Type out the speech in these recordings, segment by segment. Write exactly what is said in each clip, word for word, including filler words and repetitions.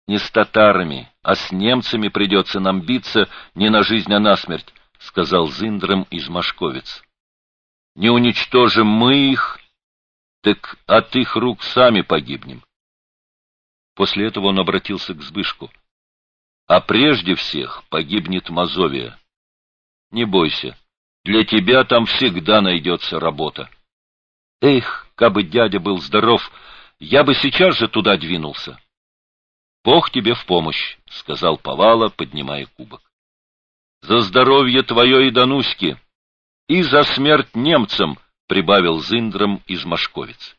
Не с татарами, а с немцами придется нам биться не на жизнь, а на смерть, — сказал Зындром из Машковец. Не уничтожим мы их, так от их рук сами погибнем. После этого он обратился к Збышку. А прежде всех погибнет Мазовия. Не бойся, для тебя там всегда найдется работа. Эх, кабы дядя был здоров, я бы сейчас же туда двинулся. Бог тебе в помощь, — сказал Повала, поднимая кубок. За здоровье твое и Дануськи, и за смерть немцам, — прибавил Зындром из Машковец.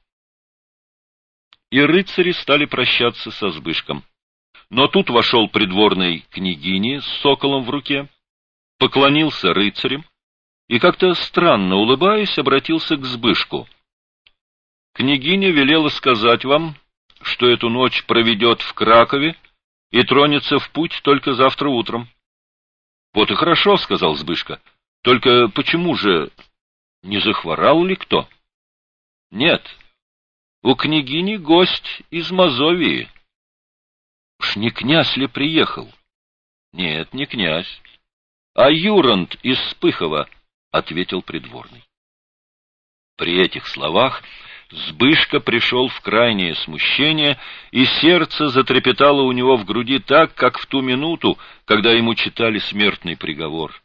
И рыцари стали прощаться со Збышком. Но тут вошел придворный княгиня с соколом в руке, поклонился рыцарям и, как-то странно улыбаясь, обратился к Збышку. Княгиня велела сказать вам, что эту ночь проведет в Кракове и тронется в путь только завтра утром. — Вот и хорошо, — сказал Збышка. — Только почему же... Не захворал ли кто? — Нет. У княгини гость из Мазовии. — Уж не князь ли приехал? — Нет, не князь. — А Юранд из Спыхова, — ответил придворный. При этих словах Збышка пришел в крайнее смущение, и сердце затрепетало у него в груди так, как в ту минуту, когда ему читали смертный приговор.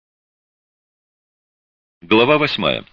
Глава восьмая.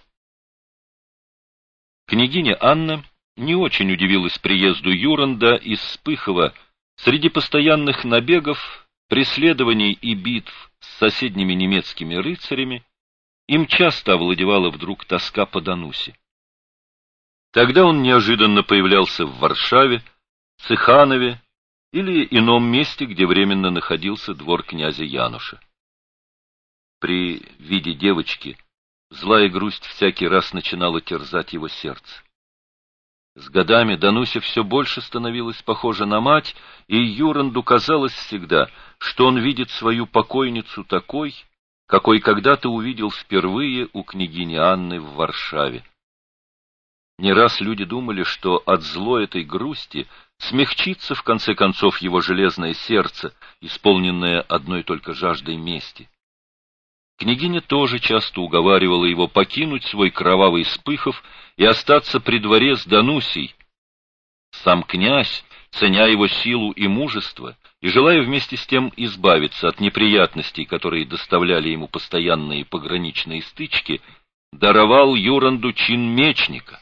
Княгиня Анна не очень удивилась приезду Юранда из Спыхова. Среди постоянных набегов, преследований и битв с соседними немецкими рыцарями им часто овладевала вдруг тоска по Данусе. Тогда он неожиданно появлялся в Варшаве, Цеханове или ином месте, где временно находился двор князя Януша. При виде девочки злая грусть всякий раз начинала терзать его сердце. С годами Дануся все больше становилась похожа на мать, и Юранду казалось всегда, что он видит свою покойницу такой, какой когда-то увидел впервые у княгини Анны в Варшаве. Не раз люди думали, что от злой этой грусти смягчится в конце концов его железное сердце, исполненное одной только жаждой мести. Княгиня тоже часто уговаривала его покинуть свой кровавый Спыхов и остаться при дворе с Данусей. Сам князь, ценя его силу и мужество, и желая вместе с тем избавиться от неприятностей, которые доставляли ему постоянные пограничные стычки, даровал Юранду чин мечника.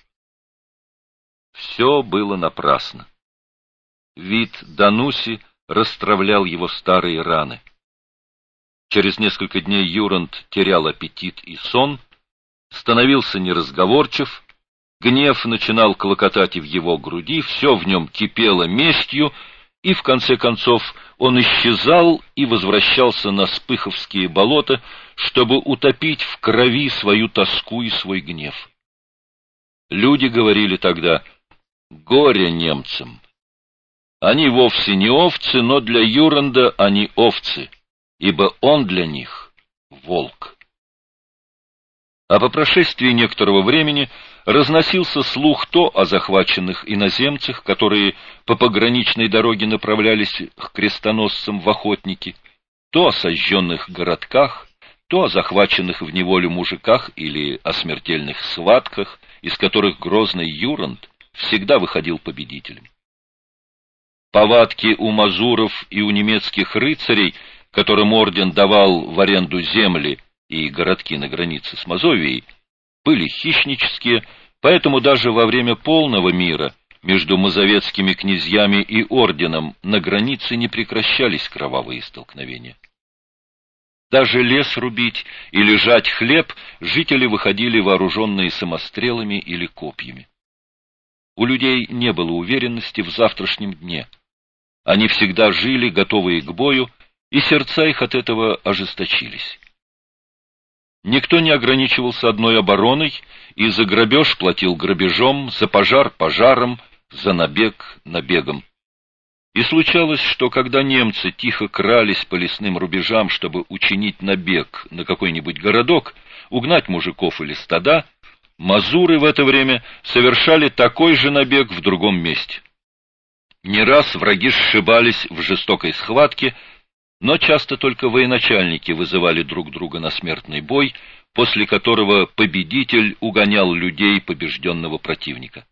Все было напрасно. Вид Дануси расстравлял его старые раны. Через несколько дней Юранд терял аппетит и сон, становился неразговорчив, гнев начинал клокотать и в его груди, все в нем кипело местью, и в конце концов он исчезал и возвращался на Спыховские болота, чтобы утопить в крови свою тоску и свой гнев. Люди говорили тогда: «Горе немцам! Они вовсе не овцы, но для Юранда они овцы, ибо он для них волк». А по прошествии некоторого времени разносился слух то о захваченных иноземцах, которые по пограничной дороге направлялись к крестоносцам в охотники, то о сожженных городках, то о захваченных в неволю мужиках или о смертельных схватках, из которых грозный Юранд всегда выходил победителем. Повадки у мазуров и у немецких рыцарей, которым орден давал в аренду земли и городки на границе с Мазовией, были хищнические, поэтому даже во время полного мира между мазовецкими князьями и орденом на границе не прекращались кровавые столкновения. Даже лес рубить или жать хлеб жители выходили вооруженные самострелами или копьями. У людей не было уверенности в завтрашнем дне. Они всегда жили, готовые к бою, и сердца их от этого ожесточились. Никто не ограничивался одной обороной, и за грабеж платил грабежом, за пожар пожаром, за набег набегом. И случалось, что когда немцы тихо крались по лесным рубежам, чтобы учинить набег на какой-нибудь городок, угнать мужиков или стада, мазуры в это время совершали такой же набег в другом месте. Не раз враги сшибались в жестокой схватке, но часто только военачальники вызывали друг друга на смертный бой, после которого победитель угонял людей побежденного противника.